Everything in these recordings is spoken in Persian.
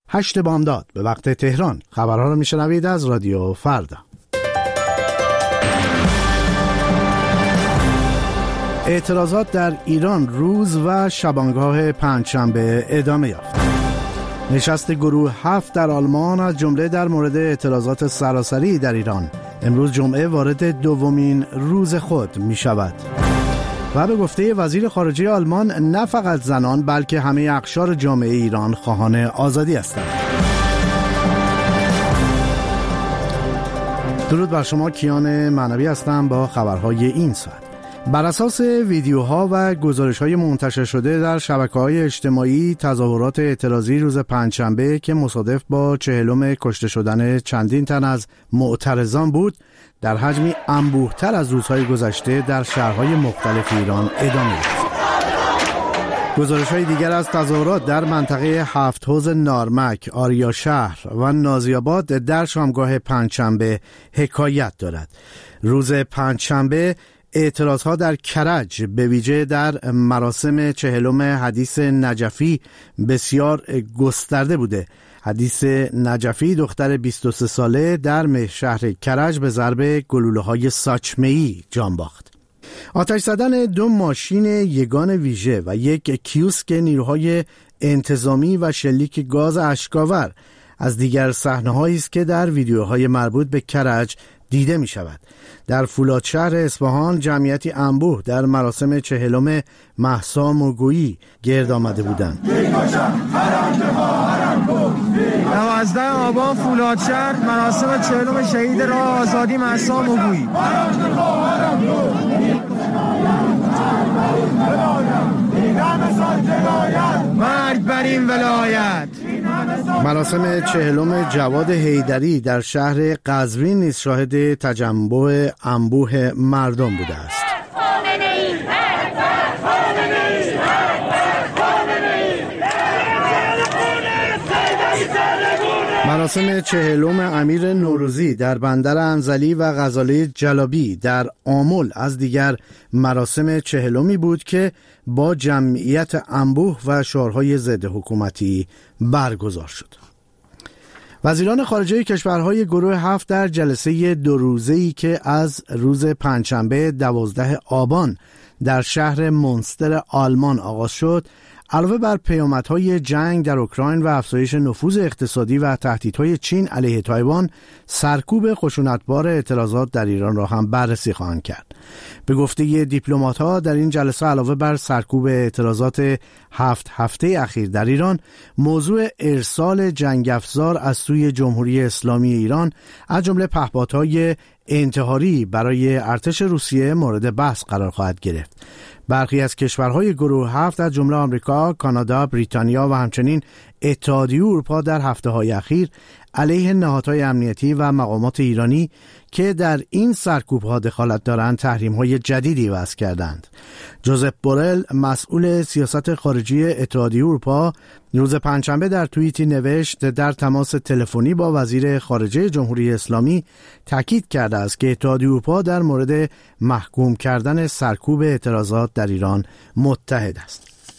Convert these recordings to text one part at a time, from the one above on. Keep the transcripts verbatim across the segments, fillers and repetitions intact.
هشت بامداد به وقت تهران. خبرها رو میشنوید از رادیو فردا. اعتراضات در ایران روز و شبانگاه پنجشنبه ادامه یافت. نشست گروه هفت در آلمان از جمله در مورد اعتراضات سراسری در ایران امروز جمعه وارد دومین روز خود می شود. و به گفته وزیر خارجه آلمان نه فقط زنان بلکه همه اقشار جامعه ایران خواهان آزادی هستند. درود بر شما، کیان معنوی هستم با خبرهای این ساعت. بر اساس ویدیوها و گزارش‌های منتشر شده در شبکه‌های اجتماعی، تظاهرات اعتراضی روز پنجشنبه که مصادف با چهلم کشته شدن چندین تن از معترضان بود، در حجمی انبوه‌تر از روزهای گذشته در شهرهای مختلف ایران ادامه یافت. گزارش‌های دیگر از تظاهرات در منطقه هفت حوض نارمک، آریاشهر و نازی‌آباد در شامگاه پنجشنبه حکایت دارد. روز پنجشنبه اعتراضها در کرج به ویژه در مراسم چهلم حدیث نجفی بسیار گسترده بوده. حدیث نجفی دختر بیست و سه ساله در شهر کرج به ضرب گلوله‌های ساچمه‌ای جان باخت. آتش زدن دو ماشین یگان ویژه و یک کیوسک نیروهای انتظامی و شلیک گاز اشک‌آور از دیگر صحنه‌هایی است که در ویدیوهای مربوط به کرج دیده می شود. در فولادشهر اصفهان جمعیتی انبوه در مراسم چهلم مهسا موگویی گرد آمده بودند. دوازده آبان فولادشهر مراسم چهلم شهید راه آزادی مهسا موگویی. مرگ بر این ولایت. مراسم چهلم جواد حیدری در شهر قزوین نیز شاهد تجمع انبوه مردم بوده است. مراسم چهلم امیر نوروزی در بندر انزلی و غزاله جلابی در آمل از دیگر مراسم چهلمی بود که با جمعیت انبوه و شعارهای ضد حکومتی برگزار شد. وزیران خارجه کشورهای گروه هفت در جلسه دو روزه‌ای که از روز پنجشنبه دوازده آبان در شهر منستر آلمان آغاز شد، علاوه بر پیامدهای جنگ در اوکراین و افزایش نفوذ اقتصادی و تهدیدهای چین علیه تایوان، سرکوب خشونتبار اعتراضات در ایران را هم بررسی خواهند کرد. به گفته دیپلمات‌ها در این جلسه علاوه بر سرکوب اعتراضات هفت هفته اخیر در ایران، موضوع ارسال جنگ افزار از سوی جمهوری اسلامی ایران از جمله پهپادهای انتحاری برای ارتش روسیه مورد بحث قرار خواهد گرفت. برخی از کشورهای گروه هفت از جمله آمریکا، کانادا، بریتانیا و همچنین اتحادیه اروپا در هفته‌های اخیر علیه نهادهای امنیتی و مقامات ایرانی که در این سرکوب‌ها دخالت دارند تحریم‌های جدیدی وضع کردند. جوزف بورل، مسئول سیاست خارجی اتحادیه اروپا، روز پنجشنبه در توییتی نوشت در تماس تلفنی با وزیر خارجه جمهوری اسلامی تاکید کرده است که اتحادیه اروپا در مورد محکوم کردن سرکوب اعتراضات در ایران متحد است.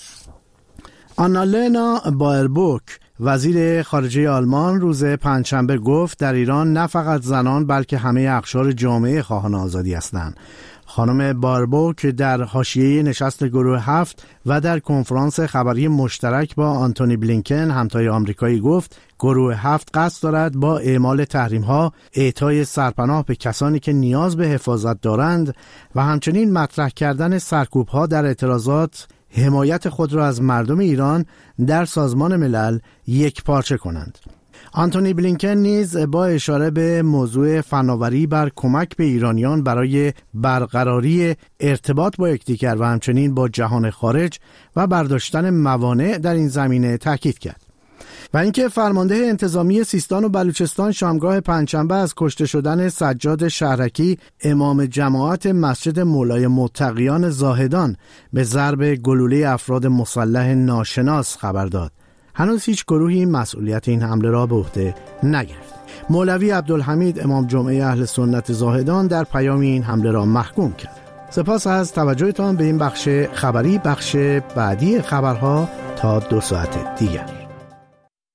آنالنا بایربوک، وزیر خارجه آلمان، روز پنجشنبه گفت در ایران نه فقط زنان بلکه همه اقشار جامعه خواهان آزادی هستند. خانم بایربوک در حاشیه نشست گروه هفت و در کنفرانس خبری مشترک با آنتونی بلینکن همتای آمریکایی گفت گروه هفت قصد دارد با اعمال تحریم‌ها، اعطای سرپناه به کسانی که نیاز به حفاظت دارند و همچنین مطرح کردن سرکوب‌ها در اعتراضات حمایت خود را از مردم ایران در سازمان ملل یک پارچه کنند. آنتونی بلینکن نیز با اشاره به موضوع فناوری بر کمک به ایرانیان برای برقراری ارتباط با یکدیگر و همچنین با جهان خارج و برداشتن موانع در این زمینه تاکید کرد. و اینکه فرمانده انتظامی سیستان و بلوچستان شامگاه پنجشنبه از کشته شدن سجاد شهرکی امام جماعت مسجد مولای متقیان زاهدان به ضرب گلوله افراد مسلح ناشناس خبر داد. هنوز هیچ گروهی مسئولیت این حمله را به عهده نگرفت. مولوی عبدالحمید امام جمعه اهل سنت زاهدان در پیام این حمله را محکوم کرد. سپاس از توجهتان به این بخش خبری. بخش بعدی خبرها تا دو ساعت دیگر.